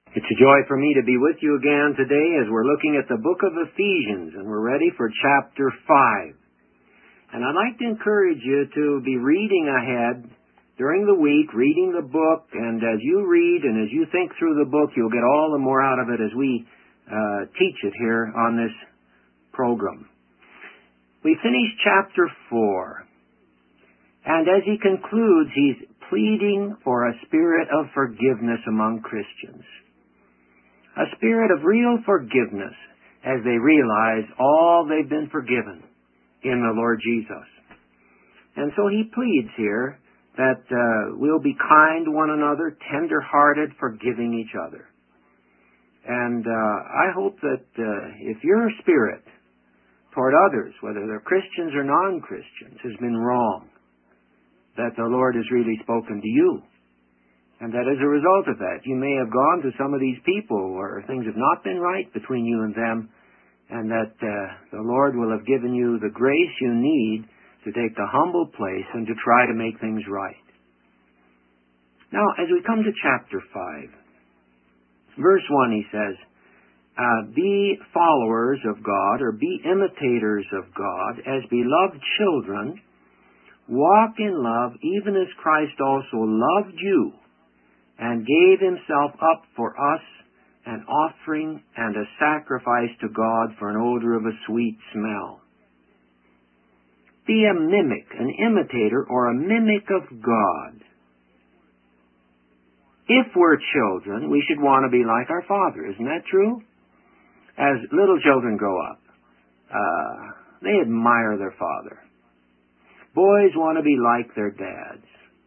It's a joy for me to be with you again today as we're looking at the book of Ephesians, and we're ready for chapter 5. And I'd like to encourage you to be reading ahead during the week, reading the book, and as you read and as you think through the book, you'll get all the more out of it as we teach it here on this program. We finished chapter 4, and as he concludes, he's pleading for a spirit of forgiveness among Christians. A spirit of real forgiveness as they realize all they've been forgiven in the Lord Jesus. And so he pleads here that we'll be kind to one another, tender-hearted, forgiving each other. And I hope that if your spirit toward others, whether they're Christians or non-Christians, has been wrong, that the Lord has really spoken to you. And that as a result of that, you may have gone to some of these people where things have not been right between you and them, and that the Lord will have given you the grace you need to take the humble place and to try to make things right. Now, as we come to chapter 5, verse 1, he says, be followers of God, or be imitators of God, as beloved children. Walk in love, even as Christ also loved you, and gave himself up for us, an offering and a sacrifice to God for an odor of a sweet smell. Be a mimic, an imitator, or a mimic of God. If we're children, we should want to be like our Father. Isn't that true? As little children grow up, they admire their father. Boys want to be like their dads.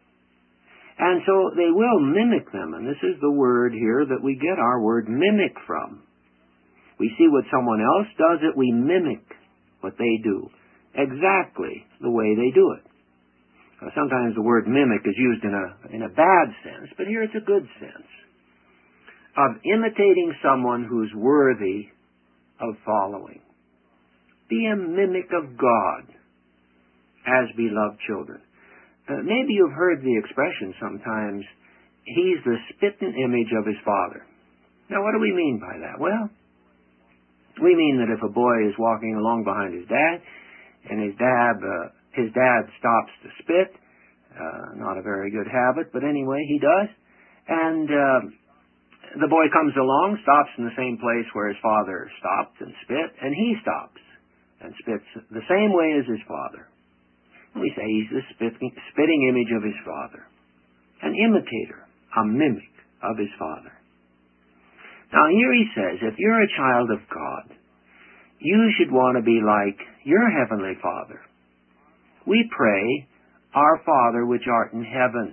And so they will mimic them, and this is the word here that we get our word mimic from. We see what someone else does it, we mimic what they do, exactly the way they do it. Sometimes the word mimic is used in a bad sense, but here it's a good sense of imitating someone who's worthy of following. Be a mimic of God as beloved children. Maybe you've heard the expression sometimes, he's the spitting image of his father. Now, what do we mean by that? Well, we mean that if a boy is walking along behind his dad, and his dad stops to spit, not a very good habit, but anyway, he does, and the boy comes along, stops in the same place where his father stopped and spit, and he stops and spits the same way as his father. We say he's the spitting image of his father, an imitator, a mimic of his father. Now here he says, if you're a child of God, you should want to be like your heavenly Father. We pray, our Father which art in heaven.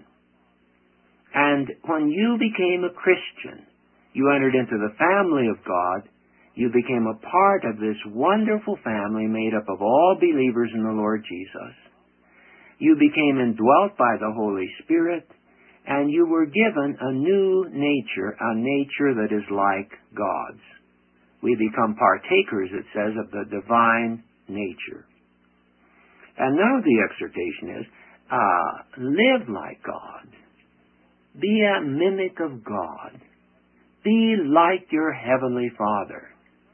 And when you became a Christian, you entered into the family of God. You became a part of this wonderful family made up of all believers in the Lord Jesus. You became indwelt by the Holy Spirit, and you were given a new nature, a nature that is like God's. We become partakers, it says, of the divine nature. And now the exhortation is, live like God. Be a mimic of God. Be like your heavenly Father.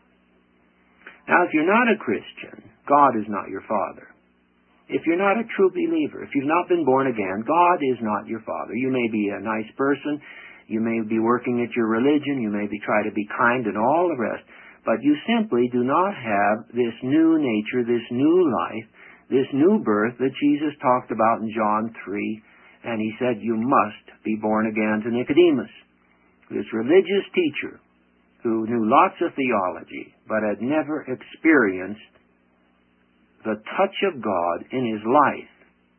Now, if you're not a Christian, God is not your Father. If you're not a true believer, if you've not been born again, God is not your Father. You may be a nice person, you may be working at your religion, you may be trying to be kind and all the rest, but you simply do not have this new nature, this new life, this new birth that Jesus talked about in John 3, and he said you must be born again to Nicodemus, this religious teacher who knew lots of theology, but had never experienced the touch of God in his life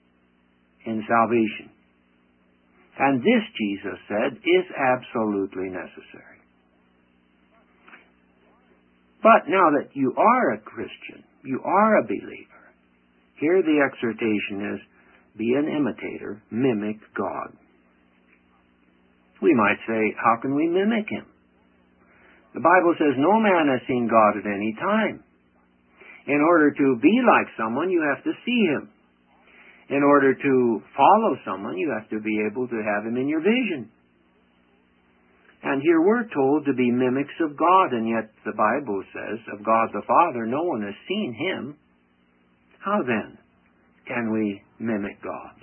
in salvation. And this, Jesus said, is absolutely necessary. But now that you are a Christian, you are a believer, here the exhortation is, be an imitator, mimic God. We might say, how can we mimic him? The Bible says no man has seen God at any time. In order to be like someone, you have to see him. In order to follow someone, you have to be able to have him in your vision. And here we're told to be mimics of God, and yet the Bible says of God the Father, no one has seen Him. How then can we mimic God?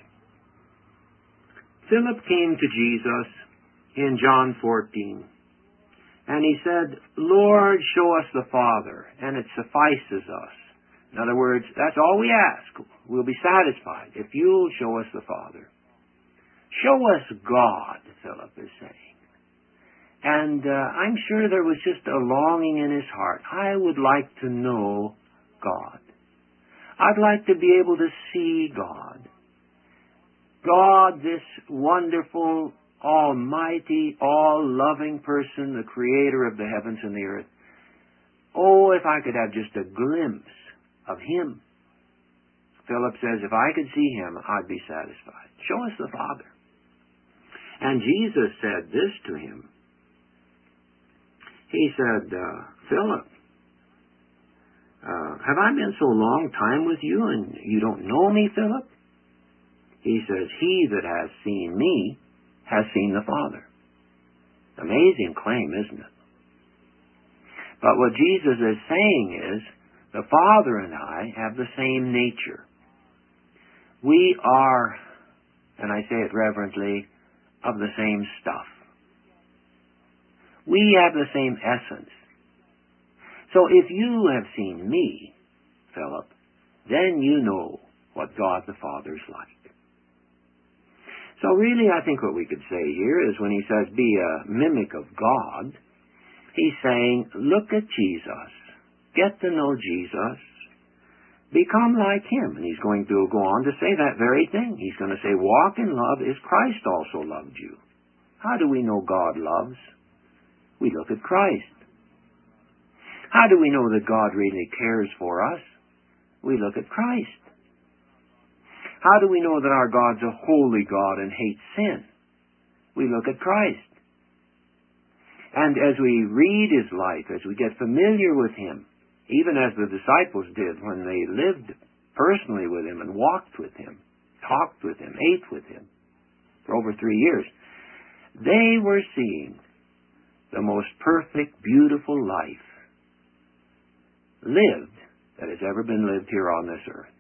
Philip came to Jesus in John 14, and he said, Lord, show us the Father, and it suffices us. In other words, that's all we ask. We'll be satisfied if you'll show us the Father. Show us God, Philip is saying. And I'm sure there was just a longing in his heart. I would like to know God. I'd like to be able to see God. God, this wonderful, almighty, all-loving person, the creator of the heavens and the earth. Oh, if I could have just a glimpse of Him. Philip says, if I could see Him, I'd be satisfied. Show us the Father. And Jesus said this to him. He said, Philip, have I been so long time with you and you don't know me, Philip? He says, he that has seen me has seen the Father. Amazing claim, isn't it? But what Jesus is saying is, the Father and I have the same nature. We are, and I say it reverently, of the same stuff. We have the same essence. So if you have seen me, Philip, then you know what God the Father is like. So really, I think what we could say here is when he says, be a mimic of God, he's saying, look at Jesus. Get to know Jesus. Become like Him. And he's going to go on to say that very thing. He's going to say, walk in love as Christ also loved you. How do we know God loves? We look at Christ. How do we know that God really cares for us? We look at Christ. How do we know that our God's a holy God and hates sin? We look at Christ. And as we read His life, as we get familiar with Him, even as the disciples did when they lived personally with Him and walked with Him, talked with Him, ate with Him for over 3 years, they were seeing the most perfect, beautiful life lived that has ever been lived here on this earth.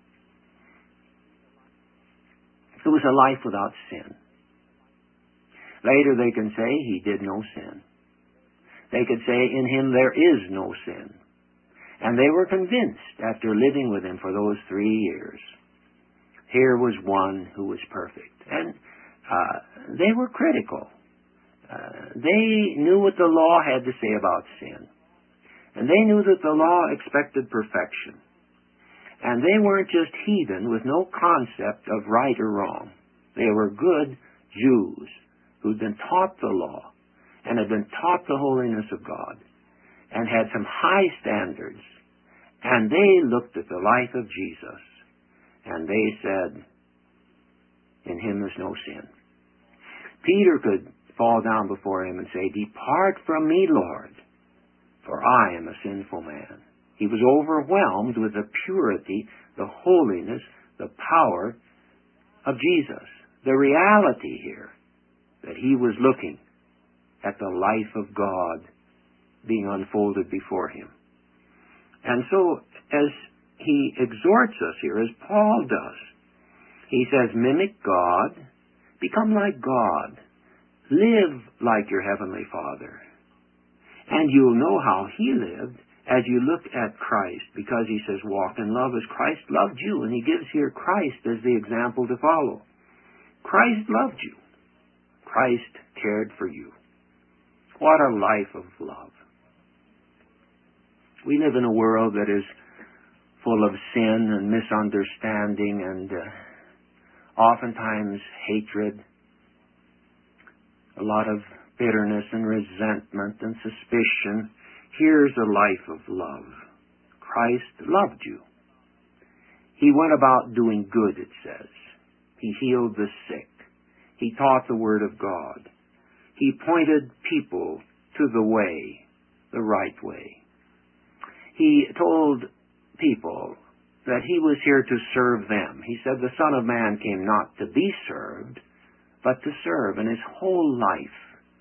It was a life without sin. Later they can say He did no sin. They could say in Him there is no sin. And they were convinced after living with Him for those 3 years. Here was one who was perfect. And they were critical. They knew what the law had to say about sin. And they knew that the law expected perfection. And they weren't just heathen with no concept of right or wrong. They were good Jews who'd been taught the law and had been taught the holiness of God and had some high standards. And they looked at the life of Jesus and they said, in Him there's no sin. Peter could fall down before Him and say, depart from me, Lord, for I am a sinful man. He was overwhelmed with the purity, the holiness, the power of Jesus. The reality here that he was looking at the life of God being unfolded before him. And so, as he exhorts us here, as Paul does, he says, mimic God, become like God, live like your Heavenly Father. And you'll know how He lived as you look at Christ, because he says, walk in love as Christ loved you. And he gives here Christ as the example to follow. Christ loved you. Christ cared for you. What a life of love. We live in a world that is full of sin and misunderstanding and oftentimes hatred, a lot of bitterness and resentment and suspicion. Here's a life of love. Christ loved you. He went about doing good, it says. He healed the sick. He taught the Word of God. He pointed people to the way, the right way. He told people that He was here to serve them. He said the Son of Man came not to be served, but to serve. And His whole life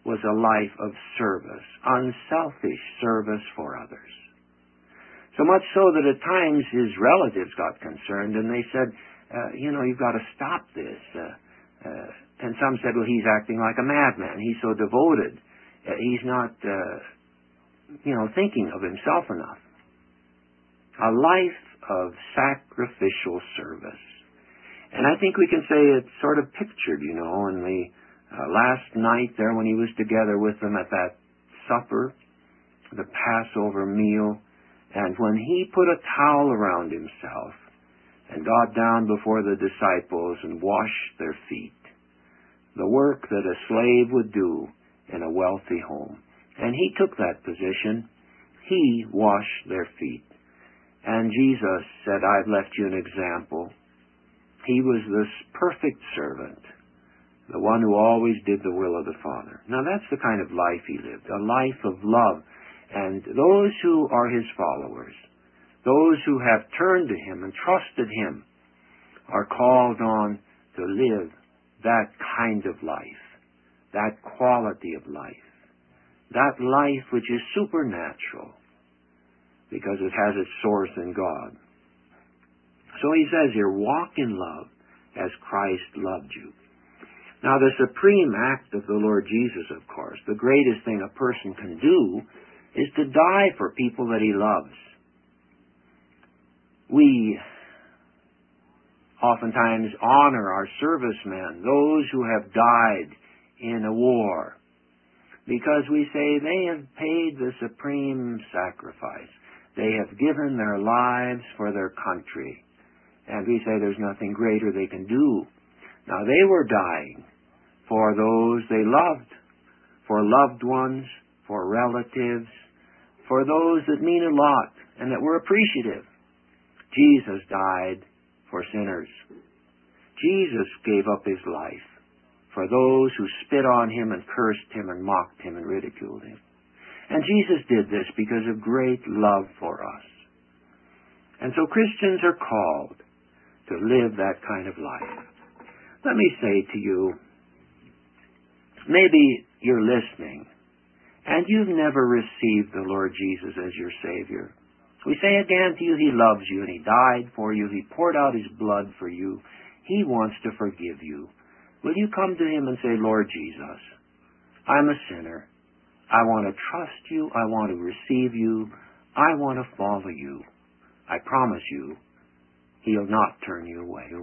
was a life of service, unselfish service for others. So much so that at times his relatives got concerned and they said, you've got to stop this. And some said, well, he's acting like a madman. He's so devoted. He's not, thinking of himself enough. A life of sacrificial service. And I think we can say it's sort of pictured, in the last night there when he was together with them at that supper, the Passover meal, and when he put a towel around himself and got down before the disciples and washed their feet, the work that a slave would do in a wealthy home. And he took that position. He washed their feet. And Jesus said, I've left you an example. He was this perfect servant, the one who always did the will of the Father. Now that's the kind of life he lived, a life of love. And those who are his followers, those who have turned to him and trusted him, are called on to live that kind of life, that quality of life, that life which is supernatural because it has its source in God. So he says here, walk in love as Christ loved you. Now the supreme act of the Lord Jesus, of course, the greatest thing a person can do is to die for people that he loves. We oftentimes honor our servicemen, those who have died in a war, because we say they have paid the supreme sacrifice. They have given their lives for their country. And we say there's nothing greater they can do. Now they were dying for those they loved, for loved ones, for relatives, for those that mean a lot and that were appreciative. Jesus died for sinners. Jesus gave up his life for those who spit on him and cursed him and mocked him and ridiculed him. And Jesus did this because of great love for us. And so Christians are called to live that kind of life. Let me say to you, maybe you're listening and you've never received the Lord Jesus as your Savior. We say again to you, he loves you and he died for you. He poured out his blood for you. He wants to forgive you. Will you come to him and say, Lord Jesus, I'm a sinner. I want to trust you. I want to receive you. I want to follow you. I promise you, he'll not turn you away.